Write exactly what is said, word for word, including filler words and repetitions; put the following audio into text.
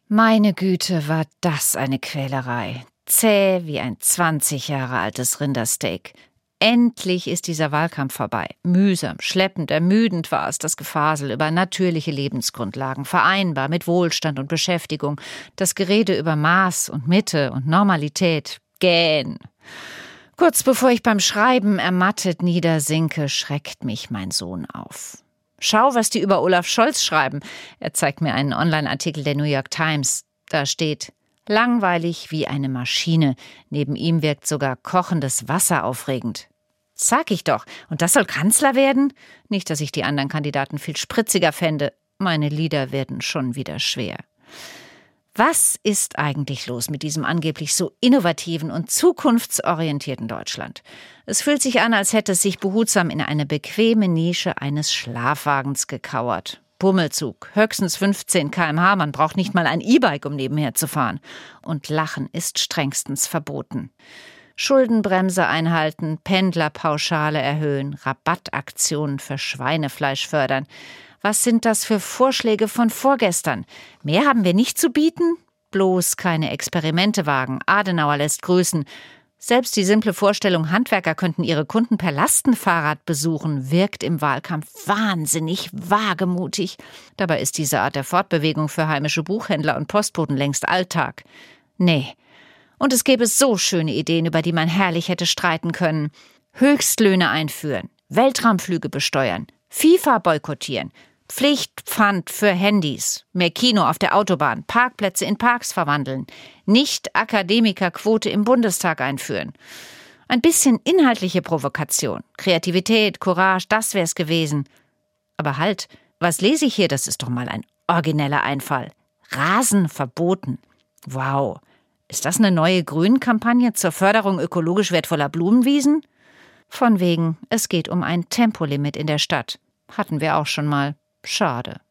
Meine Güte, war das eine Quälerei. Zäh wie ein zwanzig Jahre altes Rindersteak. Endlich ist dieser Wahlkampf vorbei. Mühsam, schleppend, ermüdend war es, das Gefasel über natürliche Lebensgrundlagen, vereinbar mit Wohlstand und Beschäftigung, das Gerede über Maß und Mitte und Normalität. Gähn. Kurz bevor ich beim Schreiben ermattet niedersinke, schreckt mich mein Sohn auf. Schau, was die über Olaf Scholz schreiben. Er zeigt mir einen Online-Artikel der New York Times. Da steht: langweilig wie eine Maschine. Neben ihm wirkt sogar kochendes Wasser aufregend. Sag ich doch. Und das soll Kanzler werden? Nicht, dass ich die anderen Kandidaten viel spritziger fände. Meine Lieder werden schon wieder schwer. Was ist eigentlich los mit diesem angeblich so innovativen und zukunftsorientierten Deutschland? Es fühlt sich an, als hätte es sich behutsam in eine bequeme Nische eines Schlafwagens gekauert. Bummelzug, höchstens fünfzehn Kilometer pro Stunde, man braucht nicht mal ein E-Bike, um nebenher zu fahren. Und Lachen ist strengstens verboten. Schuldenbremse einhalten, Pendlerpauschale erhöhen, Rabattaktionen für Schweinefleisch fördern. Was sind das für Vorschläge von vorgestern? Mehr haben wir nicht zu bieten? Bloß keine Experimente wagen. Adenauer lässt grüßen. Selbst die simple Vorstellung, Handwerker könnten ihre Kunden per Lastenfahrrad besuchen, wirkt im Wahlkampf wahnsinnig wagemutig. Dabei ist diese Art der Fortbewegung für heimische Buchhändler und Postboten längst Alltag. Nee. Und es gäbe so schöne Ideen, über die man herrlich hätte streiten können. Höchstlöhne einführen, Weltraumflüge besteuern, FIFA boykottieren, Pflichtpfand für Handys, mehr Kino auf der Autobahn, Parkplätze in Parks verwandeln, Nicht-Akademiker-Quote im Bundestag einführen. Ein bisschen inhaltliche Provokation, Kreativität, Courage, das wär's gewesen. Aber halt, was lese ich hier? Das ist doch mal ein origineller Einfall. Rasen verboten. Wow. Ist das eine neue Grünkampagne zur Förderung ökologisch wertvoller Blumenwiesen? Von wegen, es geht um ein Tempolimit in der Stadt. Hatten wir auch schon mal. Schade.